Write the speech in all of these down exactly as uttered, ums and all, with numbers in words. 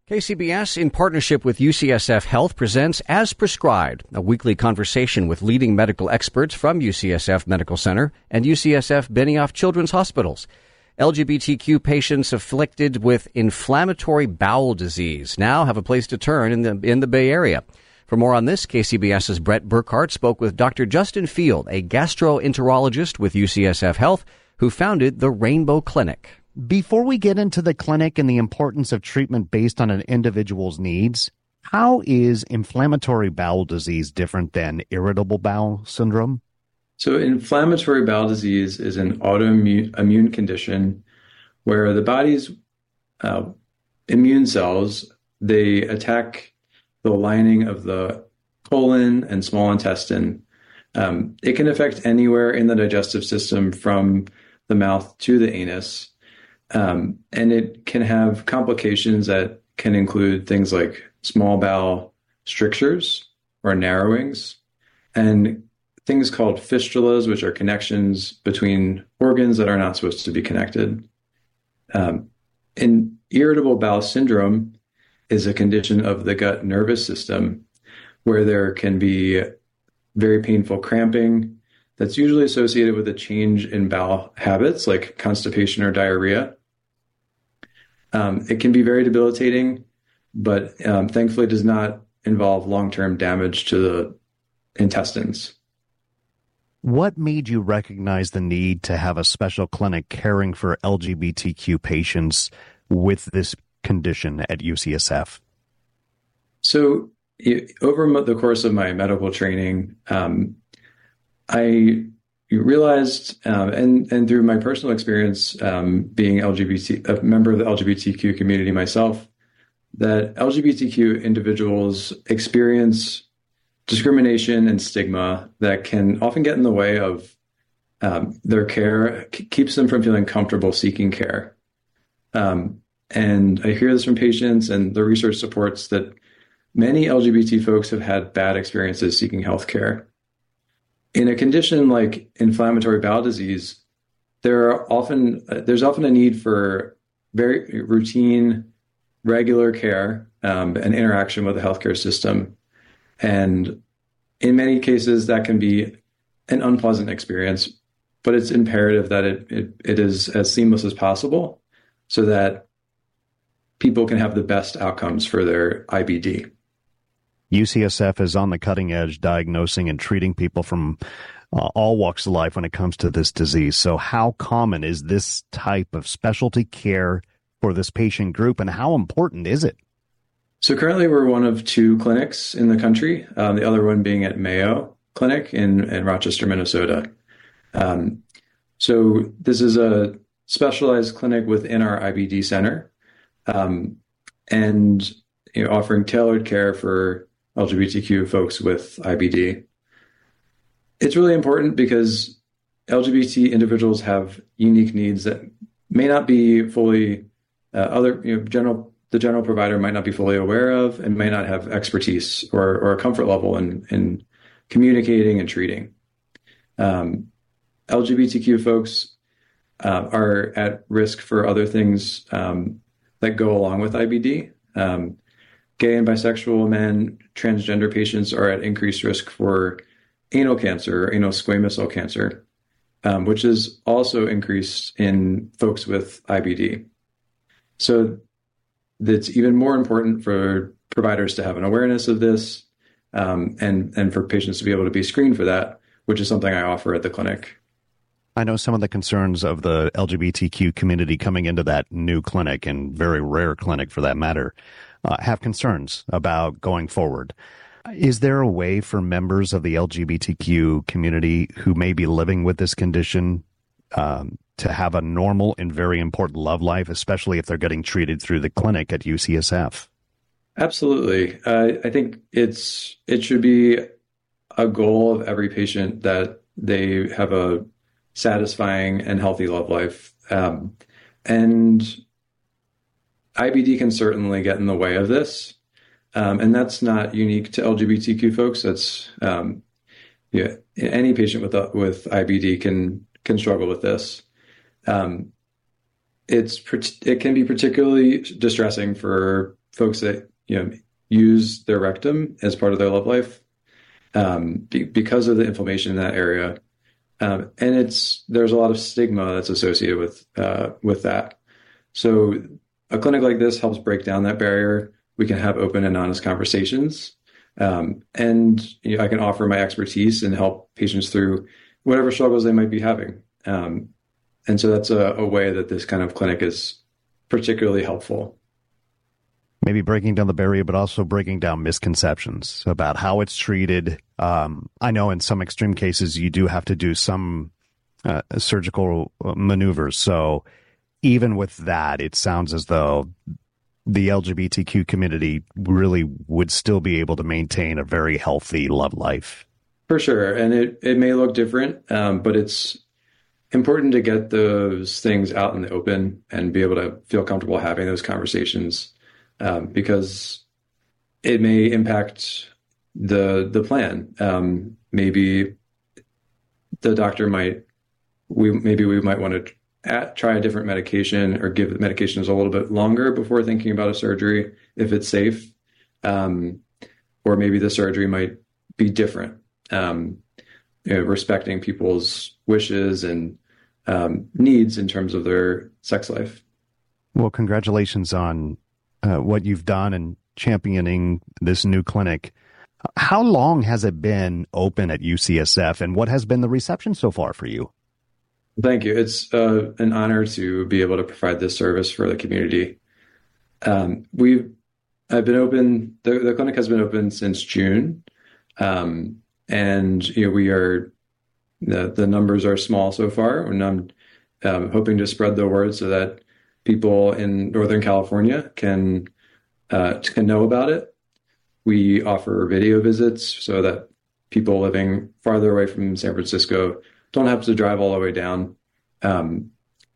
K C B S, in partnership with U C S F Health, presents As Prescribed, a weekly conversation with leading medical experts from U C S F Medical Center and U C S F Benioff Children's Hospitals. L G B T Q patients afflicted with inflammatory bowel disease now have a place to turn in the in the Bay Area. For more on this, KCBS's Brett Burkhart spoke with Doctor Justin Field, a gastroenterologist with U C S F Health, who founded the Rainbow Clinic. Before we get into the clinic and the importance of treatment based on an individual's needs, how is inflammatory bowel disease different than irritable bowel syndrome? So inflammatory bowel disease is an autoimmune immune condition where the body's uh, immune cells, they attack the lining of the colon and small intestine. Um, it can affect anywhere in the digestive system from the mouth to the anus. Um, and it can have complications that can include things like small bowel strictures or narrowings, and things called fistulas, which are connections between organs that are not supposed to be connected. Um, and irritable bowel syndrome is a condition of the gut nervous system where there can be very painful cramping that's usually associated with a change in bowel habits like constipation or diarrhea. Um, it can be very debilitating, but um, thankfully does not involve long-term damage to the intestines. What made you recognize the need to have a special clinic caring for L G B T Q patients with this condition at U C S F? So over the course of my medical training, um, I realized, um, and, and through my personal experience, um, being L G B T, a member of the L G B T Q community myself, that L G B T Q individuals experience discrimination and stigma that can often get in the way of um, their care, c- keeps them from feeling comfortable seeking care. Um, and I hear this from patients, and the research supports that many L G B T folks have had bad experiences seeking health care. In a condition like inflammatory bowel disease, there are often uh, there's often a need for very routine, regular care um, and interaction with the healthcare system. And in many cases, that can be an unpleasant experience, but it's imperative that it, it, it is as seamless as possible so that people can have the best outcomes for their I B D. U C S F is on the cutting edge diagnosing and treating people from uh, all walks of life when it comes to this disease. So how common is this type of specialty care for this patient group, and how important is it? So currently we're one of two clinics in the country, um, the other one being at Mayo Clinic in, in Rochester, Minnesota. Um, so this is a specialized clinic within our I B D center, um, and you know, offering tailored care for L G B T Q folks with I B D. It's really important because L G B T individuals have unique needs that may not be fully uh, other you know, general the general provider might not be fully aware of, and may not have expertise or, or a comfort level in, in communicating and treating. Um, L G B T Q folks uh, are at risk for other things um, that go along with I B D. Um, Gay and bisexual men, transgender patients are at increased risk for anal cancer or anal squamous cell cancer, um, which is also increased in folks with I B D. So it's even more important for providers to have an awareness of this um, and, and for patients to be able to be screened for that, which is something I offer at the clinic. I know some of the concerns of the L G B T Q community coming into that new clinic, and very rare clinic for that matter, uh, have concerns about going forward. Is there a way for members of the L G B T Q community who may be living with this condition um, to have a normal and very important love life, especially if they're getting treated through the clinic at U C S F? Absolutely. Uh, I think it's it should be a goal of every patient that they have a satisfying and healthy love life. Um, and I B D can certainly get in the way of this. Um, and that's not unique to L G B T Q folks. That's um, yeah, any patient with uh, with I B D can can struggle with this. Um, it's it can be particularly distressing for folks that, you know, use their rectum as part of their love life um, be, because of the inflammation in that area. Um, and it's there's a lot of stigma that's associated with uh, with that. So a clinic like this helps break down that barrier. We can have open and honest conversations, um, and you know, I can offer my expertise and help patients through whatever struggles they might be having. Um, and so that's a, a way that this kind of clinic is particularly helpful. Maybe breaking down the barrier, but also breaking down misconceptions about how it's treated. Um, I know in some extreme cases, you do have to do some uh, surgical maneuvers. So even with that, it sounds as though the L G B T Q community really would still be able to maintain a very healthy love life. For sure. And it, it may look different, um, but it's important to get those things out in the open and be able to feel comfortable having those conversations. Um, because it may impact the the plan. Um, maybe the doctor might we maybe we might want to at, try a different medication or give the medications a little bit longer before thinking about a surgery if it's safe, um, or maybe the surgery might be different. Um, you know, respecting people's wishes and um, needs in terms of their sex life. Well, congratulations on Uh, what you've done in championing this new clinic. How long has it been open at U C S F, and what has been the reception so far for you? Thank you. It's uh, an honor to be able to provide this service for the community. Um, we've I've been open. The, the clinic has been open since June, um, and you know we are the the numbers are small so far, and I'm um, hoping to spread the word so that people in Northern California can uh, can know about it. We offer video visits so that people living farther away from San Francisco don't have to drive all the way down. Um,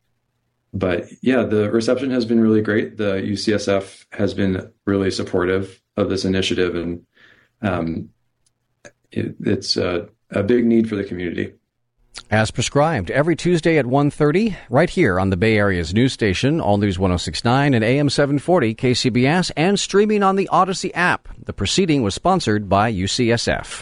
but yeah, the reception has been really great. The U C S F has been really supportive of this initiative, and um, it, it's a, a big need for the community. As prescribed, every Tuesday at one thirty, right here on the Bay Area's news station, All News one oh six point nine and A M seven forty K C B S, and streaming on the Odyssey app. The proceeding was sponsored by U C S F.